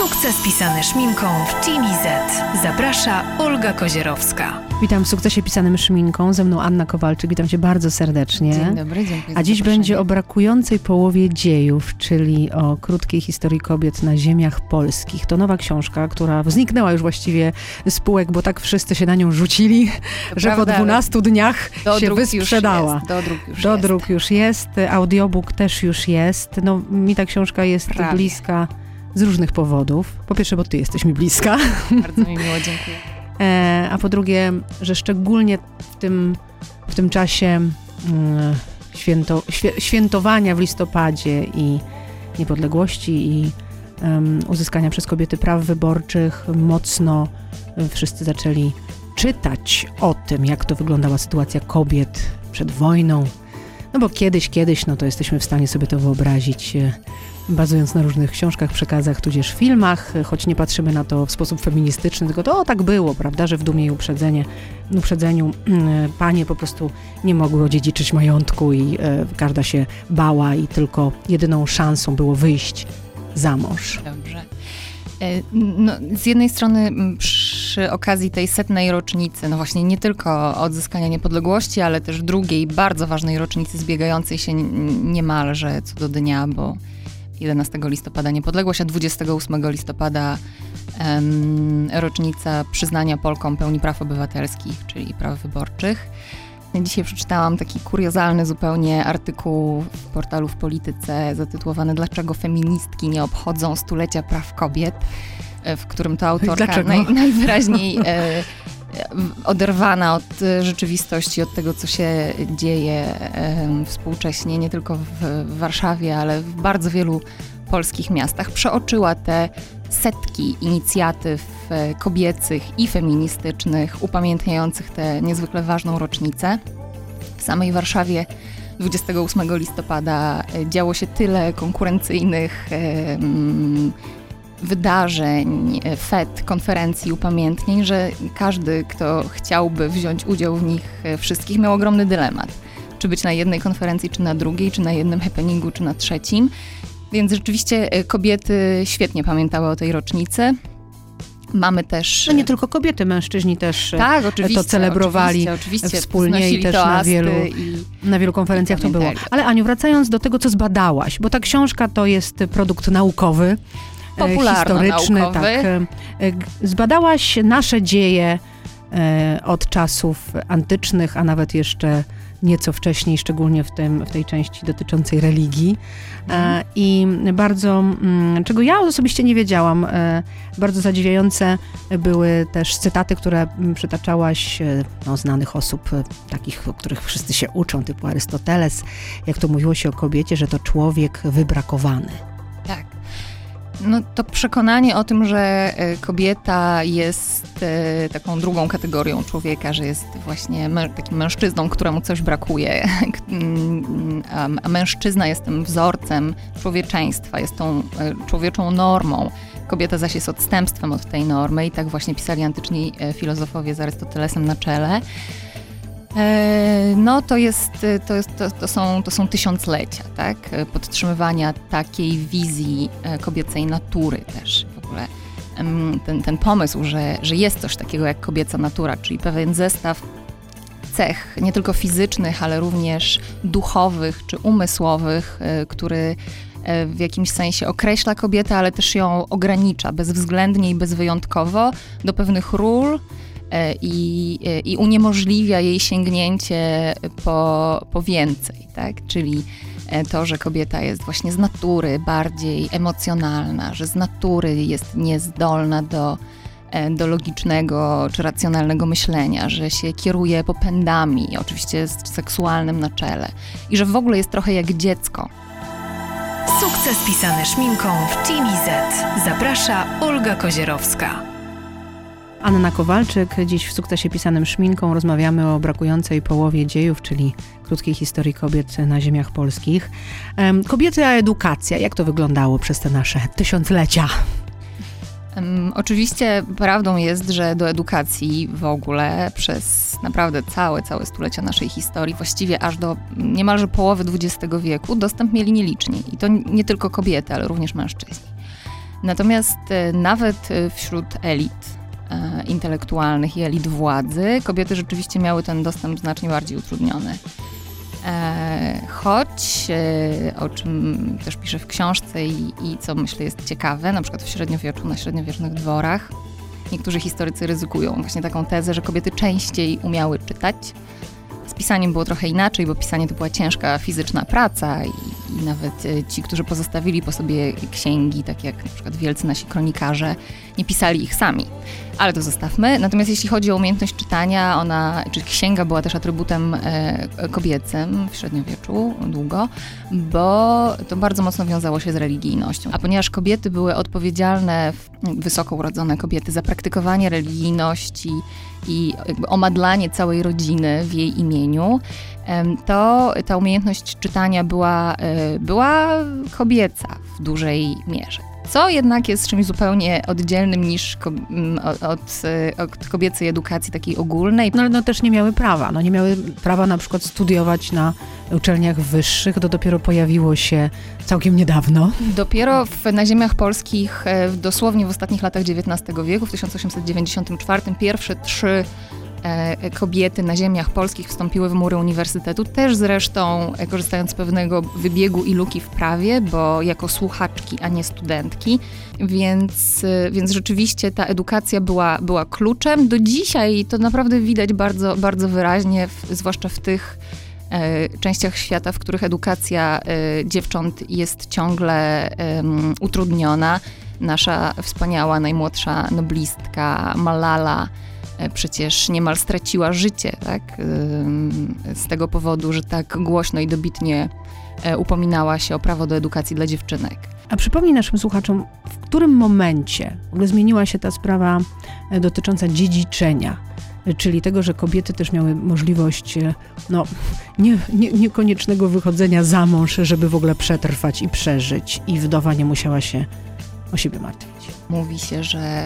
Sukces pisany szminką w Team Z. Zaprasza Olga Kozierowska. Witam w Sukcesie pisanym szminką. Ze mną Anna Kowalczyk. Witam cię bardzo serdecznie. Dzień dobry, dziękuję. A dziś będzie o brakującej połowie dziejów, czyli o krótkiej historii kobiet na ziemiach polskich. To nowa książka, która zniknęła już właściwie z półek, bo tak wszyscy się na nią rzucili, że prawda, po 12 dniach się wysprzedała. Do dróg już jest. Audiobook też już jest. No, mi ta książka jest bliska z różnych powodów. Po pierwsze, bo ty jesteś mi bliska. Bardzo mi miło, dziękuję. A po drugie, że szczególnie w tym czasie świętowania w listopadzie i niepodległości i uzyskania przez kobiety praw wyborczych mocno wszyscy zaczęli czytać o tym, jak to wyglądała sytuacja kobiet przed wojną. No bo kiedyś, no to jesteśmy w stanie sobie to wyobrazić, bazując na różnych książkach, przekazach, tudzież filmach, choć nie patrzymy na to w sposób feministyczny, tylko to tak było, prawda, że w dumie i uprzedzeniu panie po prostu nie mogły odziedziczyć majątku i każda się bała i tylko jedyną szansą było wyjść za mąż. Dobrze. No, z jednej strony przy okazji tej 100. rocznicy, no właśnie nie tylko odzyskania niepodległości, ale też drugiej, bardzo ważnej rocznicy zbiegającej się niemalże co do dnia, bo 11 listopada niepodległość, a 28 listopada rocznica przyznania Polkom pełni praw obywatelskich, czyli praw wyborczych. Dzisiaj przeczytałam taki kuriozalny zupełnie artykuł w portalu W Polityce zatytułowany „Dlaczego feministki nie obchodzą stulecia praw kobiet?”, w którym to autorka najwyraźniej oderwana od rzeczywistości, od tego, co się dzieje współcześnie, nie tylko w Warszawie, ale w bardzo wielu polskich miastach, przeoczyła te setki inicjatyw kobiecych i feministycznych upamiętniających tę niezwykle ważną rocznicę. W samej Warszawie 28 listopada działo się tyle konkurencyjnych wydarzeń, fet, konferencji, upamiętnień, że każdy, kto chciałby wziąć udział w nich wszystkich, miał ogromny dylemat. Czy być na jednej konferencji, czy na drugiej, czy na jednym happeningu, czy na trzecim. Więc rzeczywiście kobiety świetnie pamiętały o tej rocznicy. Mamy też... No nie tylko kobiety, mężczyźni też oczywiście, to celebrowali oczywiście wspólnie i też na wielu konferencjach to było. Ale Aniu, wracając do tego, co zbadałaś, bo ta książka to jest produkt naukowy, historyczny. Tak. Zbadałaś nasze dzieje od czasów antycznych, a nawet jeszcze nieco wcześniej, szczególnie w tej części dotyczącej religii. I bardzo, czego ja osobiście nie wiedziałam, bardzo zadziwiające były też cytaty, które przytaczałaś znanych osób, takich, których wszyscy się uczą, typu Arystoteles, jak to mówiło się o kobiecie, że to człowiek wybrakowany. Tak. No to przekonanie o tym, że kobieta jest taką drugą kategorią człowieka, że jest właśnie takim mężczyzną, któremu coś brakuje, a mężczyzna jest tym wzorcem człowieczeństwa, jest tą człowieczą normą. Kobieta zaś jest odstępstwem od tej normy i tak właśnie pisali antyczni filozofowie z Arystotelesem na czele. No to są tysiąclecia, tak? Podtrzymywania takiej wizji kobiecej natury też w ogóle. Ten pomysł, że jest coś takiego jak kobieca natura, czyli pewien zestaw cech, nie tylko fizycznych, ale również duchowych czy umysłowych, który w jakimś sensie określa kobietę, ale też ją ogranicza bezwzględnie i bezwyjątkowo do pewnych ról, i uniemożliwia jej sięgnięcie po więcej, tak? Czyli to, że kobieta jest właśnie z natury bardziej emocjonalna, że z natury jest niezdolna do logicznego czy racjonalnego myślenia, że się kieruje popędami, oczywiście seksualnym na czele i że w ogóle jest trochę jak dziecko. Sukces pisany szminką w Team Z. Zaprasza Olga Kozierowska. Anna Kowalczyk. Dziś w Sukcesie pisanym szminką rozmawiamy o brakującej połowie dziejów, czyli krótkiej historii kobiet na ziemiach polskich. Kobiety a edukacja. Jak to wyglądało przez te nasze tysiąclecia? Oczywiście prawdą jest, że do edukacji w ogóle przez naprawdę całe stulecia naszej historii, właściwie aż do niemalże połowy XX wieku, dostęp mieli nieliczni. I to nie tylko kobiety, ale również mężczyźni. Natomiast nawet wśród elit intelektualnych i elit władzy kobiety rzeczywiście miały ten dostęp znacznie bardziej utrudniony. Choć, o czym też piszę w książce i co myślę jest ciekawe, na przykład w średniowieczu, na średniowiecznych dworach, niektórzy historycy ryzykują właśnie taką tezę, że kobiety częściej umiały czytać. Z pisaniem było trochę inaczej, bo pisanie to była ciężka fizyczna praca i nawet ci, którzy pozostawili po sobie księgi, tak jak na przykład wielcy nasi kronikarze, nie pisali ich sami. Ale to zostawmy. Natomiast jeśli chodzi o umiejętność czytania, czy księga była też atrybutem kobiecym w średniowieczu długo, bo to bardzo mocno wiązało się z religijnością. A ponieważ kobiety były odpowiedzialne, wysoko urodzone kobiety, za praktykowanie religijności i jakby omadlanie całej rodziny w jej imieniu, to ta umiejętność czytania była kobieca w dużej mierze. Co jednak jest czymś zupełnie oddzielnym niż od kobiecej edukacji takiej ogólnej. No też nie miały prawa. Nie miały prawa na przykład studiować na uczelniach wyższych. To dopiero pojawiło się całkiem niedawno. Dopiero na ziemiach polskich dosłownie w ostatnich latach XIX wieku, w 1894, pierwsze 3 kobiety na ziemiach polskich wstąpiły w mury uniwersytetu, też zresztą korzystając z pewnego wybiegu i luki w prawie, bo jako słuchaczki, a nie studentki, więc rzeczywiście ta edukacja była kluczem. Do dzisiaj to naprawdę widać bardzo, bardzo wyraźnie, zwłaszcza w tych częściach świata, w których edukacja dziewcząt jest ciągle utrudniona. Nasza wspaniała, najmłodsza noblistka Malala przecież niemal straciła życie, tak? Z tego powodu, że tak głośno i dobitnie upominała się o prawo do edukacji dla dziewczynek. A przypomnij naszym słuchaczom, w którym momencie w ogóle zmieniła się ta sprawa dotycząca dziedziczenia, czyli tego, że kobiety też miały możliwość niekoniecznego wychodzenia za mąż, żeby w ogóle przetrwać i przeżyć, i wdowa nie musiała się o siebie martwić. Mówi się,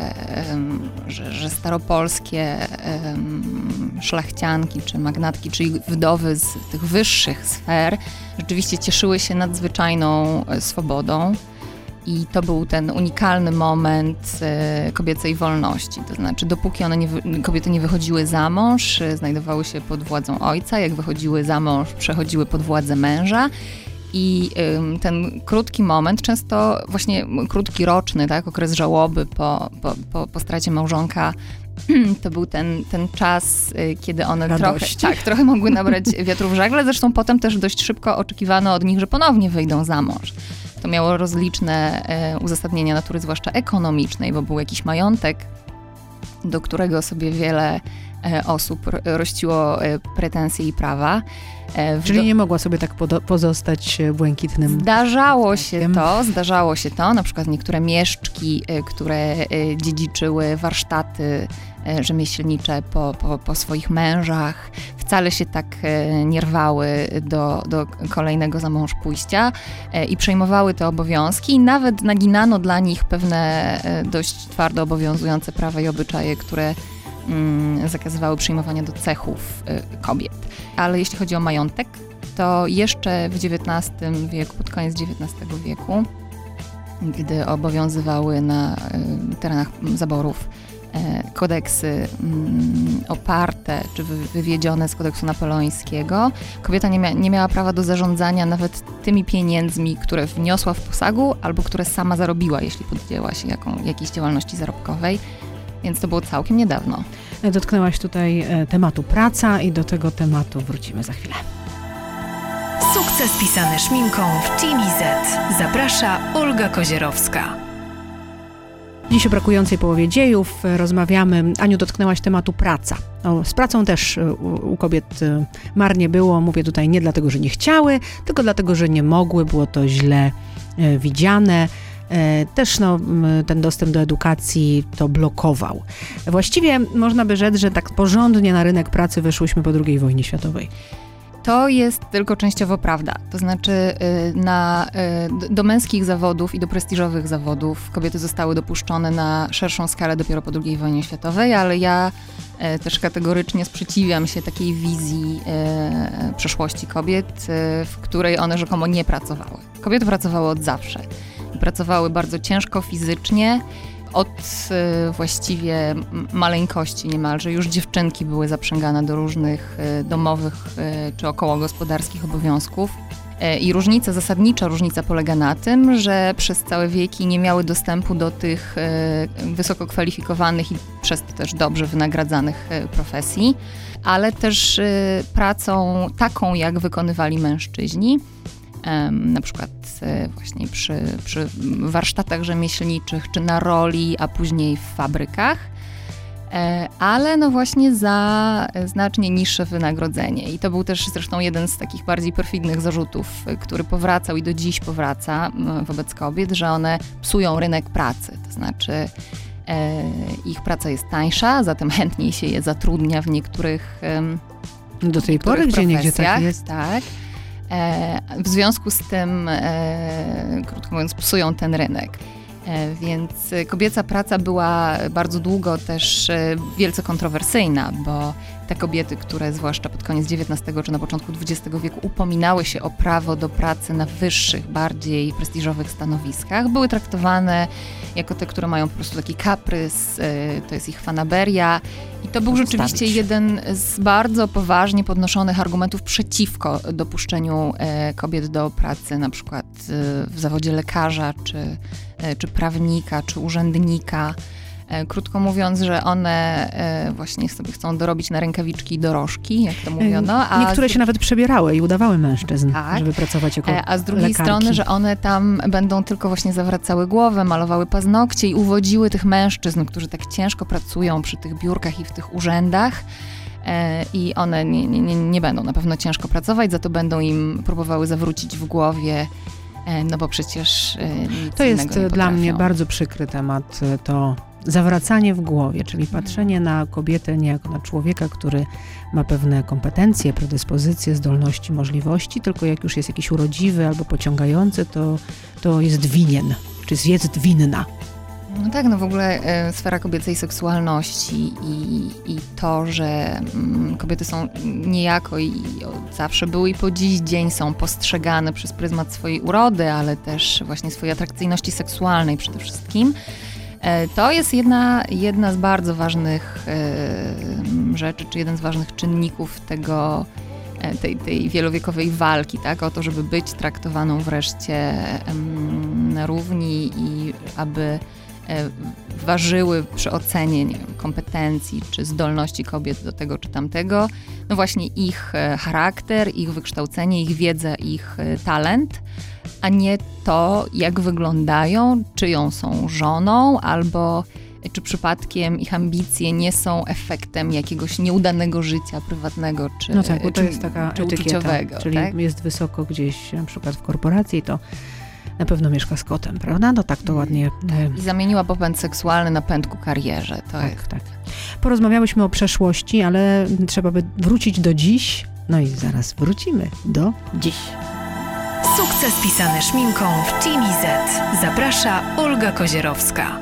że staropolskie szlachcianki czy magnatki, czyli wdowy z tych wyższych sfer, rzeczywiście cieszyły się nadzwyczajną swobodą. I to był ten unikalny moment kobiecej wolności. To znaczy, dopóki kobiety nie wychodziły za mąż, znajdowały się pod władzą ojca, jak wychodziły za mąż, przechodziły pod władzę męża. I ten krótki moment, często właśnie krótki roczny, tak, okres żałoby po stracie małżonka, to był ten czas, kiedy one trochę mogły nabrać wiatru w żagle. Zresztą potem też dość szybko oczekiwano od nich, że ponownie wyjdą za mąż. To miało rozliczne uzasadnienia natury, zwłaszcza ekonomicznej, bo był jakiś majątek, do którego sobie wiele osób rościło pretensje i prawa. Czyli nie mogła sobie tak pozostać błękitnym. Zdarzało się to. Na przykład niektóre mieszczki, które dziedziczyły warsztaty rzemieślnicze po swoich mężach, wcale się tak nie rwały do kolejnego za mąż pójścia i przejmowały te obowiązki. I nawet naginano dla nich pewne dość twardo obowiązujące prawa i obyczaje, które zakazywały przyjmowania do cechów kobiet. Ale jeśli chodzi o majątek, to jeszcze w XIX wieku, pod koniec XIX wieku, gdy obowiązywały na terenach zaborów kodeksy oparte czy wywiedzione z kodeksu napoleońskiego, kobieta nie miała prawa do zarządzania nawet tymi pieniędzmi, które wniosła w posagu albo które sama zarobiła, jeśli podjęła się jakiejś działalności zarobkowej. Więc to było całkiem niedawno. Dotknęłaś tutaj tematu praca i do tego tematu wrócimy za chwilę. Sukces pisany szminką w Teamie Z. Zaprasza Olga Kozierowska. Dziś o brakującej połowie dziejów rozmawiamy. Aniu, dotknęłaś tematu praca. Z pracą też u kobiet marnie było. Mówię tutaj nie dlatego, że nie chciały, tylko dlatego, że nie mogły. Było to źle widziane. Też ten dostęp do edukacji to blokował. Właściwie można by rzec, że tak porządnie na rynek pracy weszłyśmy po II wojnie światowej. To jest tylko częściowo prawda. To znaczy do męskich zawodów i do prestiżowych zawodów kobiety zostały dopuszczone na szerszą skalę dopiero po II wojnie światowej, ale ja też kategorycznie sprzeciwiam się takiej wizji przeszłości kobiet, w której one rzekomo nie pracowały. Kobiety pracowały od zawsze. Pracowały bardzo ciężko fizycznie. Od właściwie maleńkości niemalże już dziewczynki były zaprzęgane do różnych domowych czy okołogospodarskich obowiązków. I zasadnicza różnica polega na tym, że przez całe wieki nie miały dostępu do tych wysoko kwalifikowanych i przez to też dobrze wynagradzanych profesji, ale też pracą taką, jak wykonywali mężczyźni. Na przykład właśnie przy warsztatach rzemieślniczych, czy na roli, a później w fabrykach, ale no właśnie za znacznie niższe wynagrodzenie. I to był też zresztą jeden z takich bardziej perfidnych zarzutów, który powracał i do dziś powraca wobec kobiet, że one psują rynek pracy, to znaczy ich praca jest tańsza, zatem chętniej się je zatrudnia w niektórych do tej pory gdzieniegdzie tak jest. Tak. W związku z tym, krótko mówiąc, psują ten rynek. Więc kobieca praca była bardzo długo też wielce kontrowersyjna, bo te kobiety, które zwłaszcza pod koniec XIX czy na początku XX wieku upominały się o prawo do pracy na wyższych, bardziej prestiżowych stanowiskach, były traktowane jako te, które mają po prostu taki kaprys, to jest ich fanaberia. I to był rzeczywiście jeden z bardzo poważnie podnoszonych argumentów przeciwko dopuszczeniu kobiet do pracy, na przykład w zawodzie lekarza, czy prawnika, czy urzędnika. Krótko mówiąc, że one właśnie sobie chcą dorobić na rękawiczki i dorożki, jak to mówiono. Niektóre się nawet przebierały i udawały mężczyzn, tak, żeby pracować jako a z drugiej lekarki. strony, że one tam będą tylko właśnie zawracały głowę, malowały paznokcie i uwodziły tych mężczyzn, którzy tak ciężko pracują przy tych biurkach i w tych urzędach. I one nie będą na pewno ciężko pracować, za to będą im próbowały zawrócić w głowie, no bo przecież nic to jest innego nie dla mnie potrafią. bardzo przykry temat, to zawracanie w głowie, czyli patrzenie na kobietę nie jako na człowieka, który ma pewne kompetencje, predyspozycje, zdolności, możliwości, tylko jak już jest jakiś urodziwy albo pociągający, to jest winien, czy jest winna. No tak, no w ogóle sfera kobiecej seksualności i to, że kobiety są niejako i od zawsze były i po dziś dzień są postrzegane przez pryzmat swojej urody, ale też właśnie swojej atrakcyjności seksualnej przede wszystkim. To jest jedna z bardzo ważnych rzeczy, czy jeden z ważnych czynników tej wielowiekowej walki, tak, o to, żeby być traktowaną wreszcie na równi i aby ważyły przy ocenie, nie wiem, kompetencji czy zdolności kobiet do tego czy tamtego, no właśnie ich charakter, ich wykształcenie, ich wiedza, ich talent, a nie to, jak wyglądają, czyją są żoną, albo czy przypadkiem ich ambicje nie są efektem jakiegoś nieudanego życia prywatnego czy, no tak, bo to jest taka czy uczuciowego. Czyli tak? jest wysoko gdzieś, na przykład w korporacji, to na pewno mieszka z kotem, prawda? No tak to ładnie. I zamieniła popęd seksualny na pęd ku karierze. Tak. Porozmawiałyśmy o przeszłości, ale trzeba by wrócić do dziś. No i zaraz wrócimy do dziś. Sukces pisany szminką w Team Z. Zaprasza Olga Kozierowska.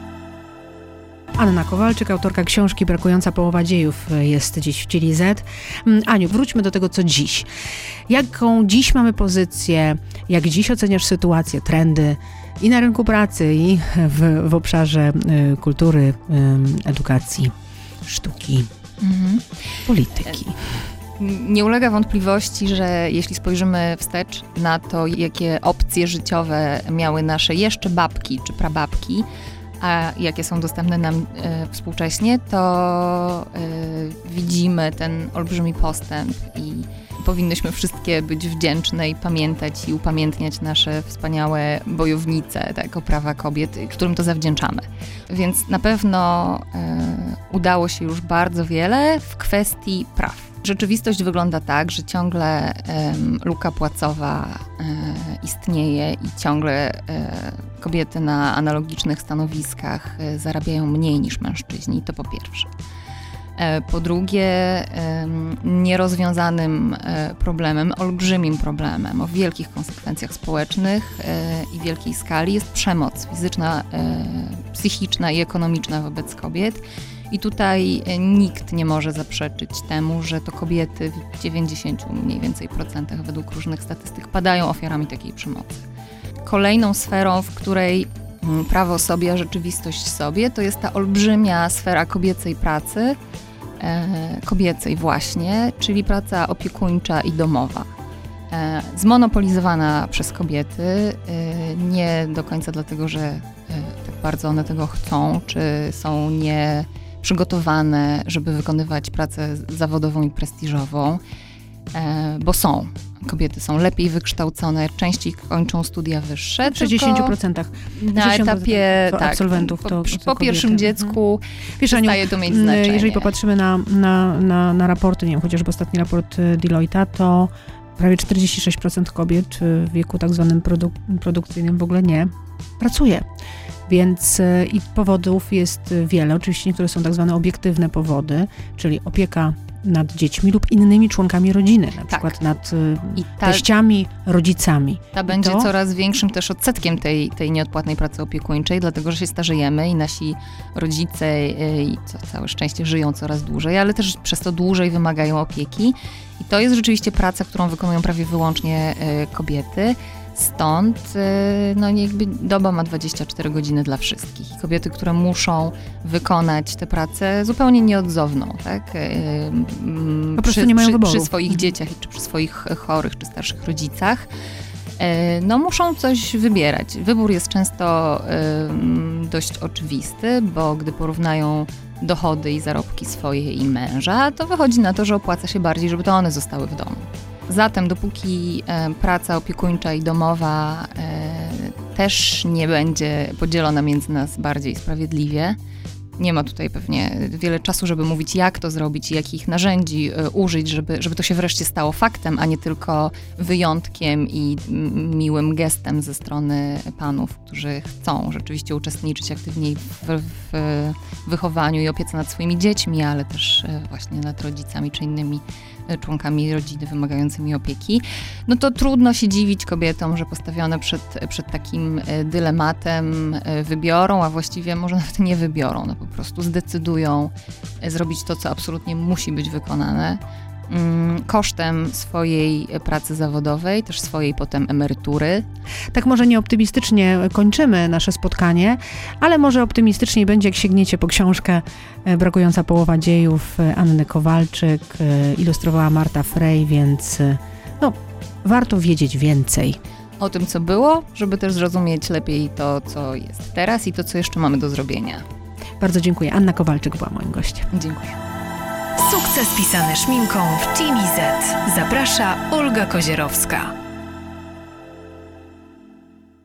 Anna Kowalczyk, autorka książki Brakująca połowa dziejów, jest dziś w Team Z. Aniu, wróćmy do tego, co dziś. Jaką dziś mamy pozycję, jak dziś oceniasz sytuację, trendy i na rynku pracy, i w obszarze kultury, edukacji, sztuki, polityki? Nie ulega wątpliwości, że jeśli spojrzymy wstecz na to, jakie opcje życiowe miały nasze jeszcze babki czy prababki, a jakie są dostępne nam współcześnie, to widzimy ten olbrzymi postęp i powinnyśmy wszystkie być wdzięczne i pamiętać i upamiętniać nasze wspaniałe bojownice o prawa kobiet, którym to zawdzięczamy. Więc na pewno udało się już bardzo wiele w kwestii praw. Rzeczywistość wygląda tak, że ciągle luka płacowa istnieje i ciągle kobiety na analogicznych stanowiskach zarabiają mniej niż mężczyźni, to po pierwsze. Po drugie, nierozwiązanym problemem, olbrzymim problemem o wielkich konsekwencjach społecznych i wielkiej skali jest przemoc fizyczna, psychiczna i ekonomiczna wobec kobiet. I tutaj nikt nie może zaprzeczyć temu, że to kobiety w 90 mniej więcej procentach według różnych statystyk padają ofiarami takiej przemocy. kolejną sferą, w której prawo sobie, a rzeczywistość sobie, to jest ta olbrzymia sfera kobiecej pracy, kobiecej właśnie, czyli praca opiekuńcza i domowa. Zmonopolizowana przez kobiety, nie do końca dlatego, że tak bardzo one tego chcą, czy są nieprzygotowane, żeby wykonywać pracę zawodową i prestiżową, bo są. Kobiety są lepiej wykształcone, częściej kończą studia wyższe. Przy 10%. Na etapie absolwentów po pierwszym dziecku przestaje to mieć znaczenie. Jeżeli popatrzymy na raporty, nie wiem, chociażby ostatni raport Deloitte'a, to prawie 46% kobiet w wieku tak zwanym produkcyjnym w ogóle nie pracuje. Więc i powodów jest wiele. Oczywiście niektóre są tak zwane obiektywne powody, czyli opieka nad dziećmi lub innymi członkami rodziny, na przykład nad teściami, rodzicami. Ta będzie coraz większym też odsetkiem tej nieodpłatnej pracy opiekuńczej, dlatego że się starzejemy i nasi rodzice i całe szczęście żyją coraz dłużej, ale też przez to dłużej wymagają opieki. I to jest rzeczywiście praca, którą wykonują prawie wyłącznie kobiety. Stąd jakby doba ma 24 godziny dla wszystkich. I kobiety, które muszą wykonać tę pracę zupełnie nieodzowną, tak? Po prostu nie mają wyboru. Przy swoich dzieciach, czy przy swoich chorych, czy starszych rodzicach. Muszą coś wybierać. Wybór jest często dość oczywisty, bo gdy porównają dochody i zarobki swoje i męża, to wychodzi na to, że opłaca się bardziej, żeby to one zostały w domu. Zatem dopóki praca opiekuńcza i domowa też nie będzie podzielona między nas bardziej sprawiedliwie, nie ma tutaj pewnie wiele czasu, żeby mówić, jak to zrobić i jakich narzędzi użyć, żeby to się wreszcie stało faktem, a nie tylko wyjątkiem i miłym gestem ze strony panów, którzy chcą rzeczywiście uczestniczyć aktywniej w wychowaniu i opiece nad swoimi dziećmi, ale też właśnie nad rodzicami czy innymi członkami rodziny wymagającymi opieki. No to trudno się dziwić kobietom, że postawione przed takim dylematem wybiorą, a właściwie może nawet nie wybiorą. No po prostu zdecydują zrobić to, co absolutnie musi być wykonane kosztem swojej pracy zawodowej, też swojej potem emerytury. Tak może nie optymistycznie kończymy nasze spotkanie, ale może optymistycznie będzie, jak sięgniecie po książkę Brakująca połowa dziejów Anny Kowalczyk, ilustrowała Marta Frey, więc warto wiedzieć więcej. O tym, co było, żeby też zrozumieć lepiej to, co jest teraz i to, co jeszcze mamy do zrobienia. Bardzo dziękuję. Anna Kowalczyk była moim gościem. Dziękuję. Sukces pisany szminką w Team Z. Zaprasza Olga Kozierowska.